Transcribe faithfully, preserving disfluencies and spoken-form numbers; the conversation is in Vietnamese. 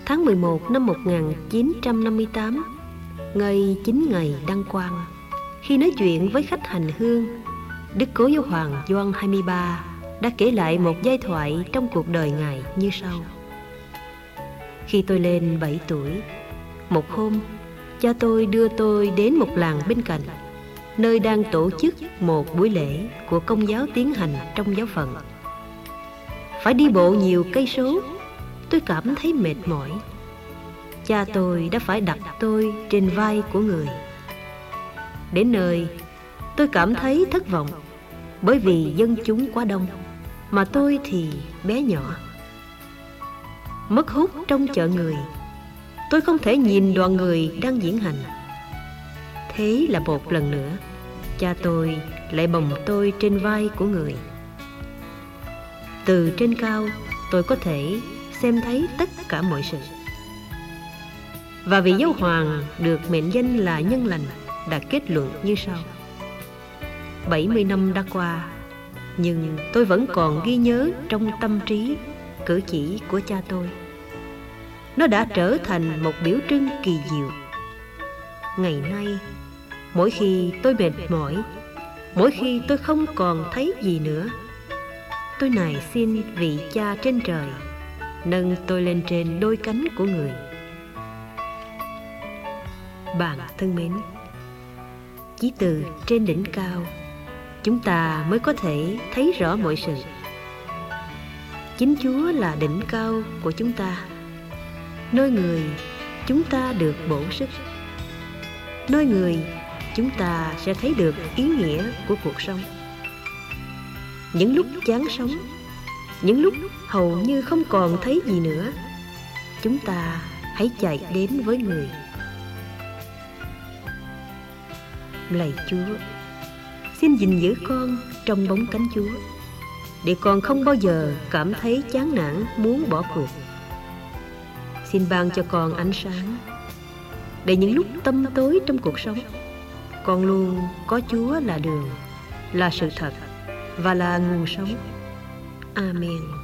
tháng mười một năm một nghìn chín trăm năm mươi tám, ngày chín ngày đăng quang, khi nói chuyện với khách hành hương, Đức Cố Giáo Hoàng Gioan hai mươi ba đã kể lại một giai thoại trong cuộc đời Ngài như sau. Khi tôi lên bảy tuổi, một hôm, cha tôi đưa tôi đến một làng bên cạnh, nơi đang tổ chức một buổi lễ của Công giáo tiến hành trong giáo phận. Phải đi bộ nhiều cây số, tôi cảm thấy mệt mỏi. Cha tôi đã phải đặt tôi trên vai của người. Đến nơi, tôi cảm thấy thất vọng, bởi vì dân chúng quá đông, mà tôi thì bé nhỏ. Mất hút trong chợ người, tôi không thể nhìn đoàn người đang diễn hành. Thế là một lần nữa, cha tôi lại bồng tôi trên vai của người. Từ trên cao, tôi có thể xem thấy tất cả mọi sự. Và vị giáo hoàng được mệnh danh là nhân lành đã kết luận như sau. bảy mươi năm đã qua, nhưng tôi vẫn còn ghi nhớ trong tâm trí cử chỉ của cha tôi. Nó đã trở thành một biểu trưng kỳ diệu. Ngày nay, mỗi khi tôi mệt mỏi, mỗi khi tôi không còn thấy gì nữa, tôi nài xin vị cha trên trời nâng tôi lên trên đôi cánh của người. Bạn thân mến, chỉ từ trên đỉnh cao, chúng ta mới có thể thấy rõ mọi sự. Chính Chúa là đỉnh cao của chúng ta. Nơi người, chúng ta được bổ sức. Nơi người, chúng ta sẽ thấy được ý nghĩa của cuộc sống. Những lúc chán sống, những lúc hầu như không còn thấy gì nữa, chúng ta hãy chạy đến với người. Lạy Chúa, xin gìn giữ con trong bóng cánh Chúa, để con không bao giờ cảm thấy chán nản muốn bỏ cuộc. Xin ban cho con ánh sáng, để những lúc tăm tối trong cuộc sống, con luôn có Chúa là đường, là sự thật và là nguồn sống. Amen.